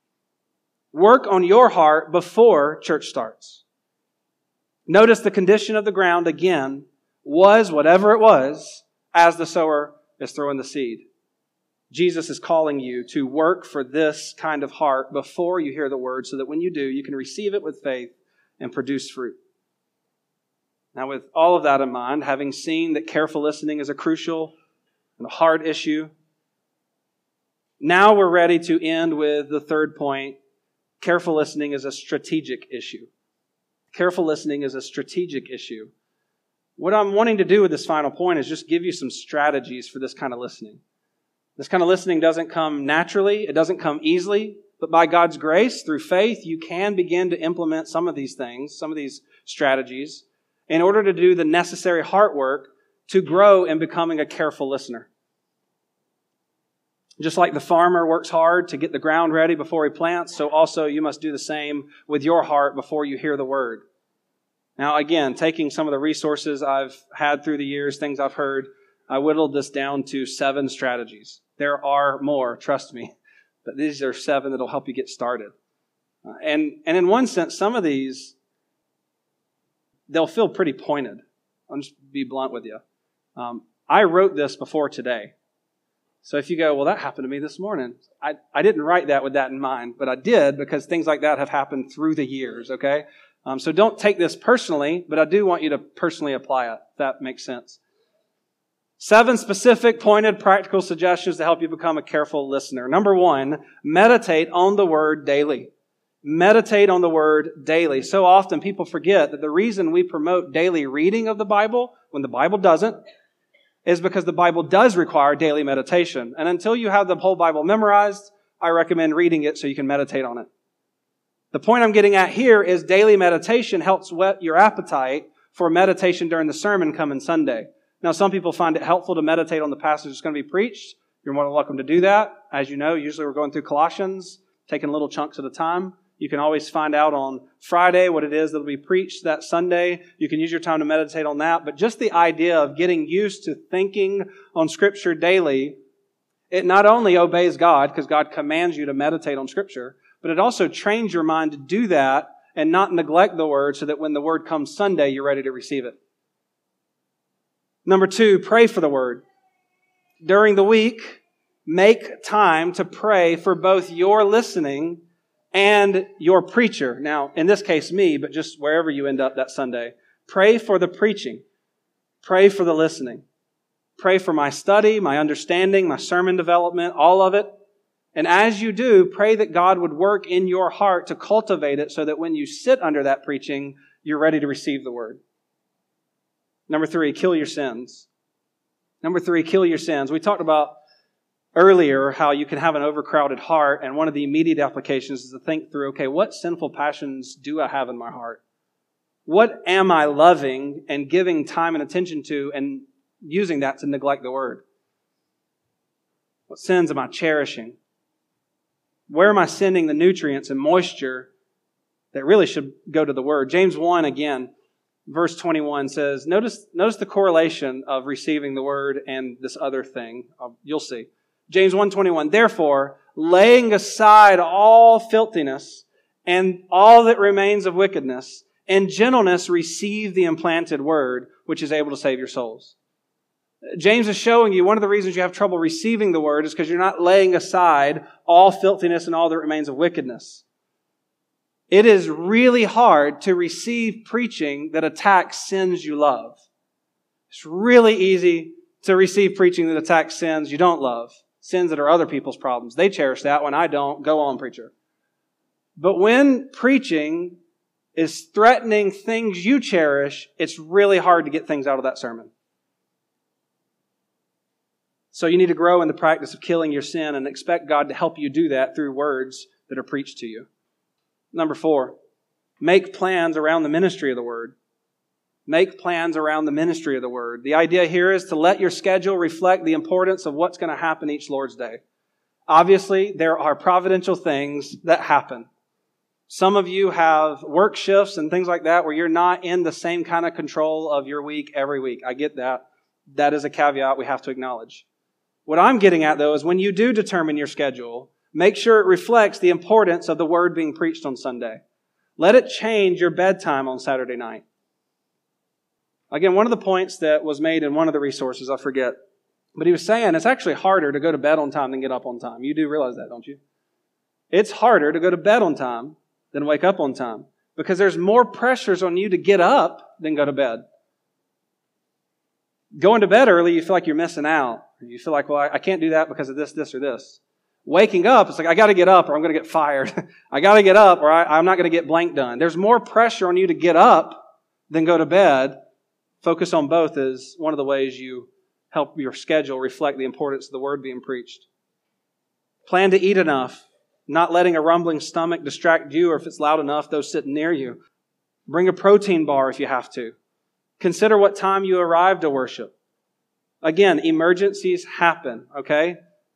Speaker 1: Work on your heart before church starts. Notice the condition of the ground again was whatever it was as the sower is throwing the seed. Jesus is calling you to work for this kind of heart before you hear the word so that when you do, you can receive it with faith and produce fruit. Now, with all of that in mind, having seen that careful listening is a crucial and a hard issue, now we're ready to end with the third point. Careful listening is a strategic issue. Careful listening is a strategic issue. What I'm wanting to do with this final point is just give you some strategies for this kind of listening. This kind of listening doesn't come naturally. It doesn't come easily. But by God's grace, through faith, you can begin to implement some of these things, some of these strategies, in order to do the necessary heart work to grow in becoming a careful listener. Just like the farmer works hard to get the ground ready before he plants, so also you must do the same with your heart before you hear the word. Now, again, taking some of the resources I've had through the years, things I've heard, I whittled this down to 7 strategies. There are more, trust me, but these are 7 that'll help you get started. And in one sense, some of these, they'll feel pretty pointed. I'll just be blunt with you. I wrote this before today. So if you go, well, that happened to me this morning. I didn't write that with that in mind, but I did because things like that have happened through the years, okay? So don't take this personally, but I do want you to personally apply it, if that makes sense. 7 specific, pointed, practical suggestions to help you become a careful listener. Number 1, meditate on the Word daily. Meditate on the Word daily. So often people forget that the reason we promote daily reading of the Bible, when the Bible doesn't, is because the Bible does require daily meditation. And until you have the whole Bible memorized, I recommend reading it so you can meditate on it. The point I'm getting at here is daily meditation helps whet your appetite for meditation during the sermon coming Sunday. Now, some people find it helpful to meditate on the passage that's going to be preached. You're more than welcome to do that. As you know, usually we're going through Colossians, taking little chunks at a time. You can always find out on Friday what it is that will be preached that Sunday. You can use your time to meditate on that. But just the idea of getting used to thinking on Scripture daily, it not only obeys God, because God commands you to meditate on Scripture, but it also trains your mind to do that and not neglect the Word so that when the Word comes Sunday, you're ready to receive it. Number 2, pray for the Word. During the week, make time to pray for both your listening and your preacher. Now, in this case, me, but just wherever you end up that Sunday. Pray for the preaching. Pray for the listening. Pray for my study, my understanding, my sermon development, all of it. And as you do, pray that God would work in your heart to cultivate it so that when you sit under that preaching, you're ready to receive the Word. Number 3, kill your sins. Number 3, kill your sins. We talked about earlier how you can have an overcrowded heart, and one of the immediate applications is to think through, okay, what sinful passions do I have in my heart? What am I loving and giving time and attention to and using that to neglect the Word? What sins am I cherishing? Where am I sending the nutrients and moisture that really should go to the Word? James 1, again, verse 21 says, notice the correlation of receiving the Word and this other thing. You'll see. James 1:21, therefore, laying aside all filthiness and all that remains of wickedness, and gentleness receive the implanted Word, which is able to save your souls. James is showing you one of the reasons you have trouble receiving the Word is because you're not laying aside all filthiness and all that remains of wickedness. It is really hard to receive preaching that attacks sins you love. It's really easy to receive preaching that attacks sins you don't love. Sins that are other people's problems. They cherish that when I don't. Go on, preacher. But when preaching is threatening things you cherish, it's really hard to get things out of that sermon. So you need to grow in the practice of killing your sin and expect God to help you do that through words that are preached to you. Number 4, make plans around the ministry of the Word. Make plans around the ministry of the Word. The idea here is to let your schedule reflect the importance of what's going to happen each Lord's Day. Obviously, there are providential things that happen. Some of you have work shifts and things like that where you're not in the same kind of control of your week every week. I get that. That is a caveat we have to acknowledge. What I'm getting at, though, is when you do determine your schedule, make sure it reflects the importance of the Word being preached on Sunday. Let it change your bedtime on Saturday night. Again, one of the points that was made in one of the resources, I forget, but he was saying it's actually harder to go to bed on time than get up on time. You do realize that, don't you? It's harder to go to bed on time than wake up on time because there's more pressures on you to get up than go to bed. Going to bed early, you feel like you're missing out. You feel like, well, I can't do that because of this, this, or this. Waking up, it's like, I got to get up or I'm going to get fired. I got to get up or I'm not going to get blank done. There's more pressure on you to get up than go to bed. Focus on both is one of the ways you help your schedule reflect the importance of the Word being preached. Plan to eat enough, not letting a rumbling stomach distract you or if it's loud enough, those sitting near you. Bring a protein bar if you have to. Consider what time you arrive to worship. Again, emergencies happen, okay?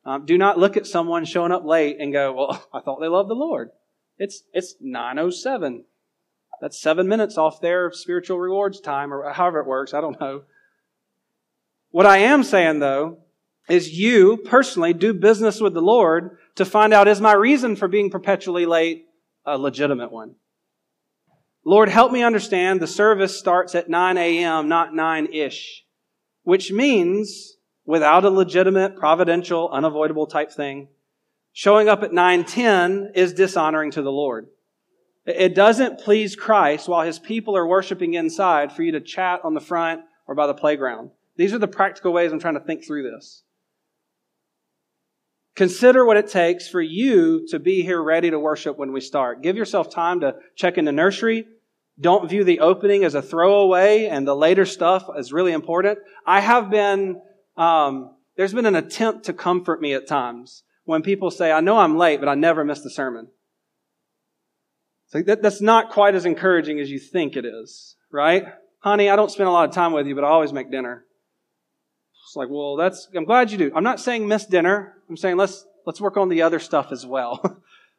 Speaker 1: Do not look at someone showing up late and go, well, I thought they loved the Lord. It's 9:07. That's 7 minutes off their spiritual rewards time, or however it works. I don't know. What I am saying, though, is you personally do business with the Lord to find out, is my reason for being perpetually late a legitimate one? Lord, help me understand the service starts at 9 a.m., not 9-ish, which means without a legitimate, providential, unavoidable type thing, showing up at 9:10 is dishonoring to the Lord. It doesn't please Christ while His people are worshiping inside for you to chat on the front or by the playground. These are the practical ways I'm trying to think through this. Consider what it takes for you to be here ready to worship when we start. Give yourself time to check in the nursery. Don't view the opening as a throwaway and the later stuff as really important. There's been an attempt to comfort me at times when people say, I know I'm late, but I never miss the sermon. So that's not quite as encouraging as you think it is, right? Honey, I don't spend a lot of time with you, but I always make dinner. It's like, well, I'm glad you do. I'm not saying miss dinner. I'm saying let's work on the other stuff as well.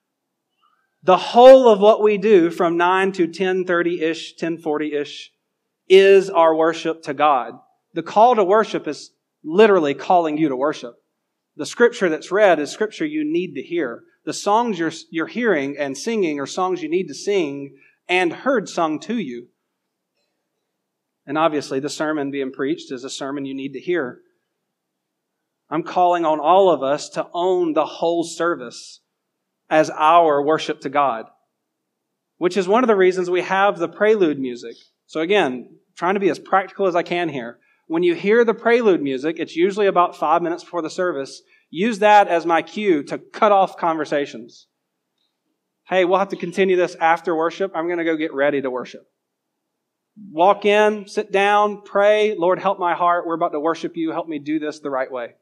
Speaker 1: The whole of what we do from 9 to 10:30-ish, 10:40-ish is our worship to God. The call to worship is literally calling you to worship. The scripture that's read is scripture you need to hear. The songs you're hearing and singing are songs you need to sing and heard sung to you. And obviously the sermon being preached is a sermon you need to hear. I'm calling on all of us to own the whole service as our worship to God, which is one of the reasons we have the prelude music. So again, trying to be as practical as I can here. When you hear the prelude music, it's usually about 5 minutes before the service. Use that as my cue to cut off conversations. Hey, we'll have to continue this after worship. I'm going to go get ready to worship. Walk in, sit down, pray. Lord, help my heart. We're about to worship you. Help me do this the right way.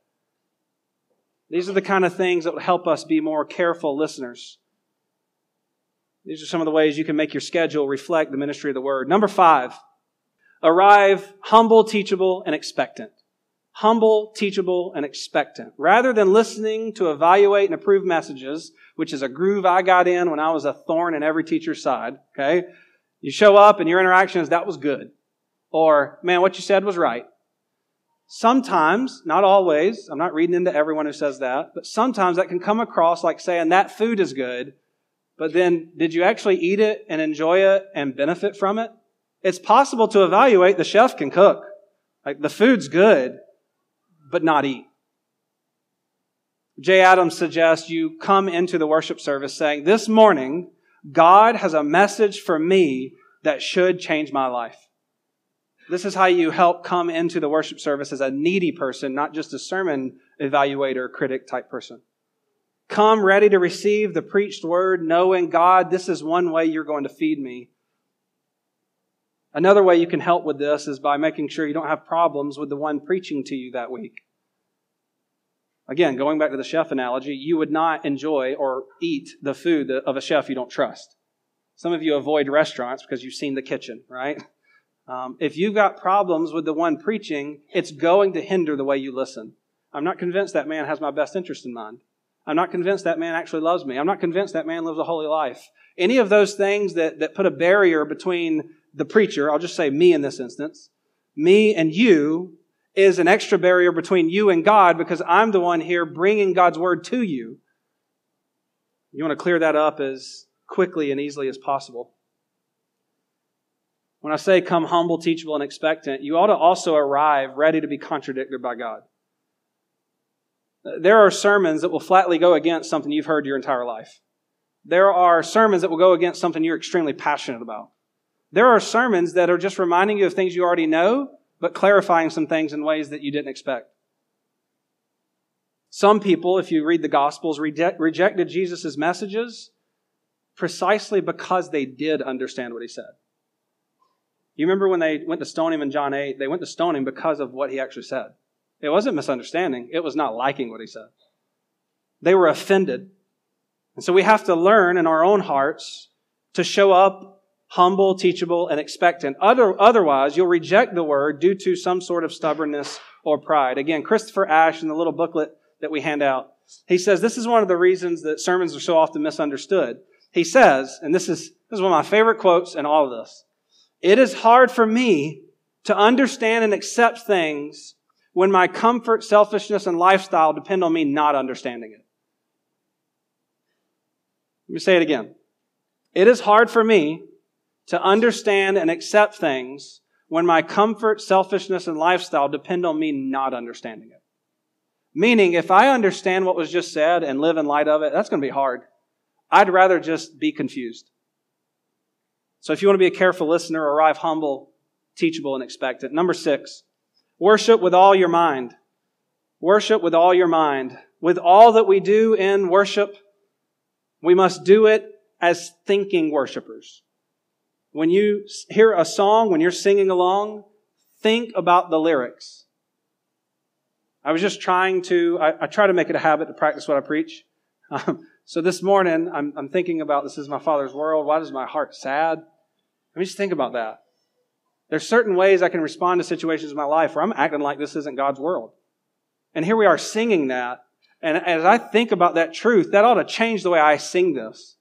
Speaker 1: These are the kind of things that will help us be more careful listeners. These are some of the ways you can make your schedule reflect the ministry of the Word. Number 5, arrive humble, teachable, and expectant. Humble, teachable, and expectant. Rather than listening to evaluate and approve messages, which is a groove I got in when I was a thorn in every teacher's side, okay? You show up and your interaction is, that was good. Or, man, what you said was right. Sometimes, not always, I'm not reading into everyone who says that, but sometimes that can come across like saying that food is good, but then did you actually eat it and enjoy it and benefit from it? It's possible to evaluate the chef can cook. Like the food's good, but not eat. Jay Adams suggests you come into the worship service saying, this morning, God has a message for me that should change my life. This is how you help come into the worship service as a needy person, not just a sermon evaluator, critic type person. Come ready to receive the preached word, knowing, God, this is one way you're going to feed me. Another way you can help with this is by making sure you don't have problems with the one preaching to you that week. Again, going back to the chef analogy, you would not enjoy or eat the food of a chef you don't trust. Some of you avoid restaurants because you've seen the kitchen, right? If you've got problems with the one preaching, it's going to hinder the way you listen. I'm not convinced that man has my best interest in mind. I'm not convinced that man actually loves me. I'm not convinced that man lives a holy life. Any of those things that put a barrier between the preacher, I'll just say me in this instance, me and you, is an extra barrier between you and God because I'm the one here bringing God's word to you. You want to clear that up as quickly and easily as possible. When I say come humble, teachable, and expectant, you ought to also arrive ready to be contradicted by God. There are sermons that will flatly go against something you've heard your entire life. There are sermons that will go against something you're extremely passionate about. There are sermons that are just reminding you of things you already know, but clarifying some things in ways that you didn't expect. Some people, if you read the Gospels, rejected Jesus' messages precisely because they did understand what He said. You remember when they went to stone Him in John 8? They went to stone Him because of what He actually said. It wasn't misunderstanding. It was not liking what He said. They were offended. And so we have to learn in our own hearts to show up humble, teachable, and expectant. Otherwise, you'll reject the word due to some sort of stubbornness or pride. Again, Christopher Ash, in the little booklet that we hand out. He says this is one of the reasons that sermons are so often misunderstood. He says, and this is one of my favorite quotes in all of this, "It is hard for me to understand and accept things when my comfort, selfishness, and lifestyle depend on me not understanding it." Let me say it again. It is hard for me to understand and accept things when my comfort, selfishness, and lifestyle depend on me not understanding it. Meaning, if I understand what was just said and live in light of it, that's going to be hard. I'd rather just be confused. So if you want to be a careful listener, arrive humble, teachable, and expectant. Number 6, worship with all your mind. Worship with all your mind. With all that we do in worship, we must do it as thinking worshipers. When you hear a song, when you're singing along, think about the lyrics. I was just trying to, I try to make it a habit to practice what I preach. So this morning, I'm thinking about, this is my Father's world. Why is my heart sad? Let me just think about that. There's certain ways I can respond to situations in my life where I'm acting like this isn't God's world. And here we are singing that. And as I think about that truth, that ought to change the way I sing this.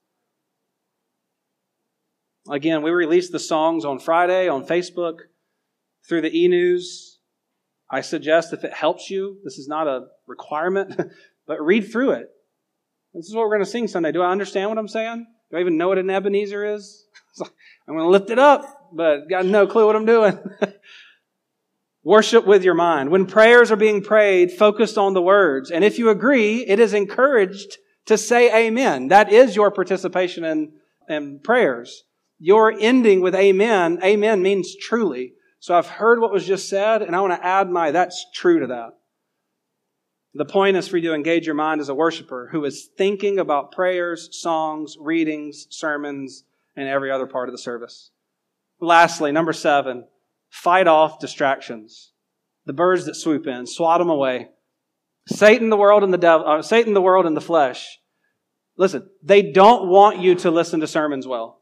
Speaker 1: Again, we released the songs on Friday on Facebook through the e-news. I suggest if it helps you, this is not a requirement, but read through it. This is what we're going to sing Sunday. Do I understand what I'm saying? Do I even know what an Ebenezer is? I'm going to lift it up, but got no clue what I'm doing. Worship with your mind. When prayers are being prayed, focused on the words. And if you agree, it is encouraged to say amen. That is your participation in prayers. Your ending with amen. Amen means truly. So I've heard what was just said, and I want to add that's true to that. The point is for you to engage your mind as a worshiper who is thinking about prayers, songs, readings, sermons, and every other part of the service. Lastly, number 7, fight off distractions. The birds that swoop in, swat them away. Satan, the world, and the flesh. Listen, they don't want you to listen to sermons well.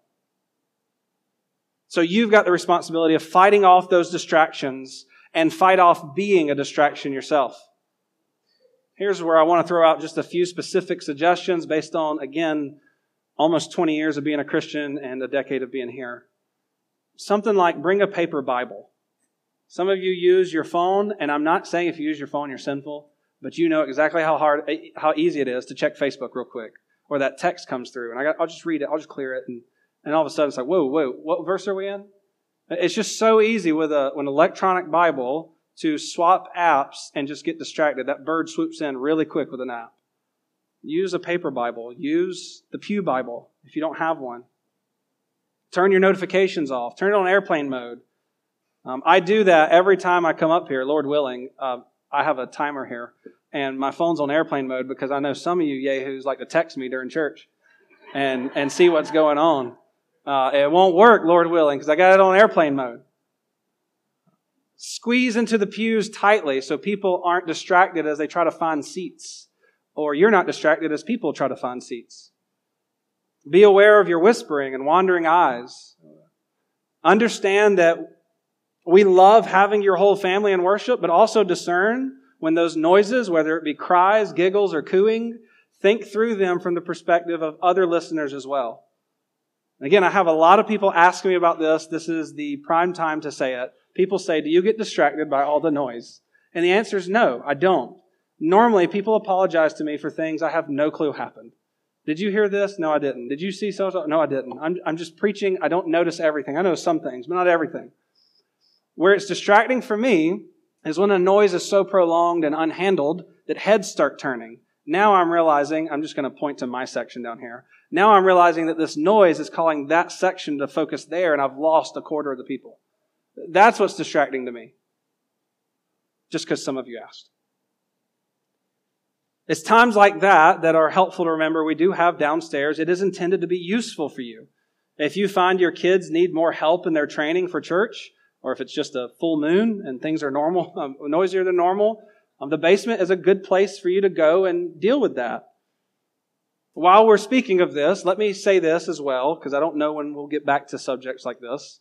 Speaker 1: So you've got the responsibility of fighting off those distractions and fight off being a distraction yourself. Here's where I want to throw out just a few specific suggestions based on, again, almost 20 years of being a Christian and a decade of being here. Something like bring a paper Bible. Some of you use your phone, and I'm not saying if you use your phone you're sinful, but you know exactly how easy it is to check Facebook real quick, or that text comes through, and I'll just read it, I'll just clear it, and all of a sudden it's like, whoa, what verse are we in? It's just so easy with an electronic Bible to swap apps and just get distracted. That bird swoops in really quick with an app. Use a paper Bible. Use the Pew Bible if you don't have one. Turn your notifications off. Turn it on airplane mode. I do that every time I come up here, Lord willing. I have a timer here, and my phone's on airplane mode because I know some of you yahoos like to text me during church and see what's going on. It won't work, Lord willing, because I got it on airplane mode. Squeeze into the pews tightly so people aren't distracted as they try to find seats, or you're not distracted as people try to find seats. Be aware of your whispering and wandering eyes. Understand that we love having your whole family in worship, but also discern when those noises, whether it be cries, giggles, or cooing, think through them from the perspective of other listeners as well. Again, I have a lot of people asking me about this. This is the prime time to say it. People say, do you get distracted by all the noise? And the answer is no, I don't. Normally, people apologize to me for things I have no clue happened. Did you hear this? No, I didn't. Did you see so-and-so? No, I didn't. I'm just preaching. I don't notice everything. I know some things, but not everything. Where it's distracting for me is when a noise is so prolonged and unhandled that heads start turning. Now I'm realizing, I'm just going to point to my section down here. Now I'm realizing that this noise is calling that section to focus there, and I've lost a quarter of the people. That's what's distracting to me. Just because some of you asked. It's times like that that are helpful to remember we do have downstairs. It is intended to be useful for you. If you find your kids need more help in their training for church, or if it's just a full moon and things are normal, noisier than normal, the basement is a good place for you to go and deal with that. While we're speaking of this, let me say this as well, because I don't know when we'll get back to subjects like this.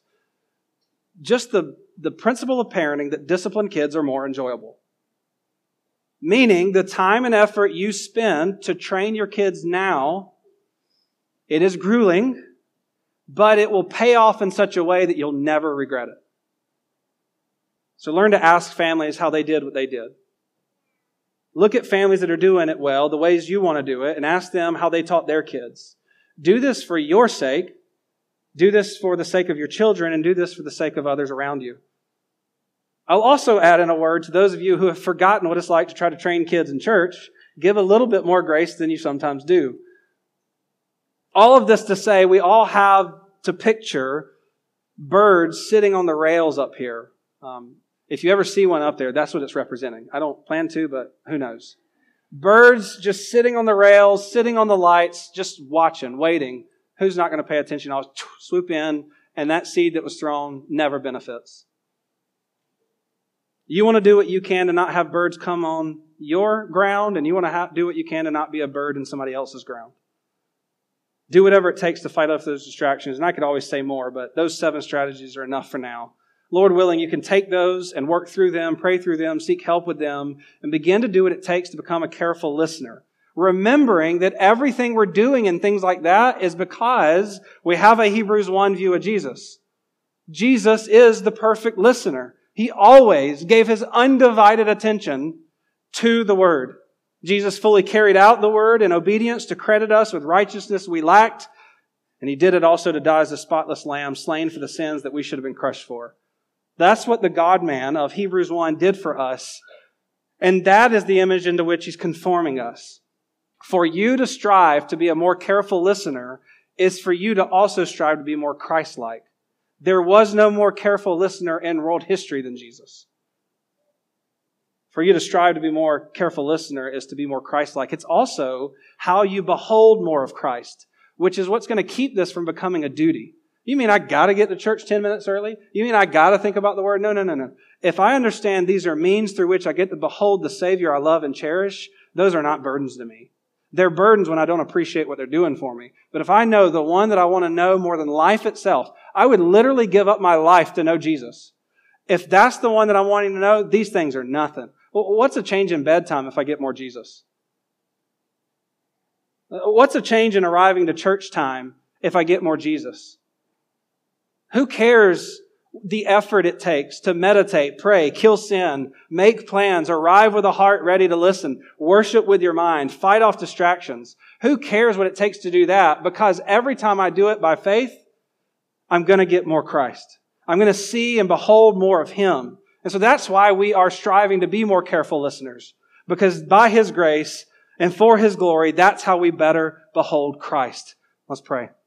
Speaker 1: Just the principle of parenting that disciplined kids are more enjoyable. Meaning the time and effort you spend to train your kids now, it is grueling, but it will pay off in such a way that you'll never regret it. So learn to ask families how they did what they did. Look at families that are doing it well, the ways you want to do it, and ask them how they taught their kids. Do this for your sake. Do this for the sake of your children, and do this for the sake of others around you. I'll also add in a word to those of you who have forgotten what it's like to try to train kids in church. Give a little bit more grace than you sometimes do. All of this to say, we all have to picture birds sitting on the rails up here. If you ever see one up there, that's what it's representing. I don't plan to, but who knows? Birds just sitting on the rails, sitting on the lights, just watching, waiting. Who's not going to pay attention? I'll swoop in, and that seed that was thrown never benefits. You want to do what you can to not have birds come on your ground, and you want to do what you can to not be a bird in somebody else's ground. Do whatever it takes to fight off those distractions. And I could always say more, but those 7 strategies are enough for now. Lord willing, you can take those and work through them, pray through them, seek help with them, and begin to do what it takes to become a careful listener. Remembering that everything we're doing and things like that is because we have a Hebrews 1 view of Jesus. Jesus is the perfect listener. He always gave His undivided attention to the Word. Jesus fully carried out the Word in obedience to credit us with righteousness we lacked, and He did it also to die as a spotless lamb, slain for the sins that we should have been crushed for. That's what the God-man of Hebrews 1 did for us, and that is the image into which He's conforming us. For you to strive to be a more careful listener is for you to also strive to be more Christ-like. There was no more careful listener in world history than Jesus. For you to strive to be more careful listener is to be more Christ-like. It's also how you behold more of Christ, which is what's going to keep this from becoming a duty. You mean I got to get to church 10 minutes early? You mean I got to think about the Word? No. If I understand these are means through which I get to behold the Savior I love and cherish, those are not burdens to me. They're burdens when I don't appreciate what they're doing for me. But if I know the one that I want to know more than life itself, I would literally give up my life to know Jesus. If that's the one that I'm wanting to know, these things are nothing. Well, what's a change in bedtime if I get more Jesus? What's a change in arriving to church time if I get more Jesus? Who cares the effort it takes to meditate, pray, kill sin, make plans, arrive with a heart ready to listen, worship with your mind, fight off distractions? Who cares what it takes to do that? Because every time I do it by faith, I'm going to get more Christ. I'm going to see and behold more of Him. And so that's why we are striving to be more careful listeners. Because by His grace and for His glory, that's how we better behold Christ. Let's pray.